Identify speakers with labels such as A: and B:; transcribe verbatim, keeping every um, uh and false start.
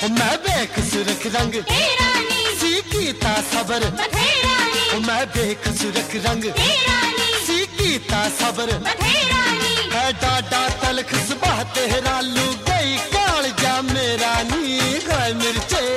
A: मैं बेकसुरख रंग
B: तेरा नी
A: सीखीता सबर
B: बथेरा नी
A: मैं बेकसुरख रंग
B: तेरा नी
A: सीखीता सबर
B: बथेरा नी
A: है डाडा तलख सुबह तेरा लू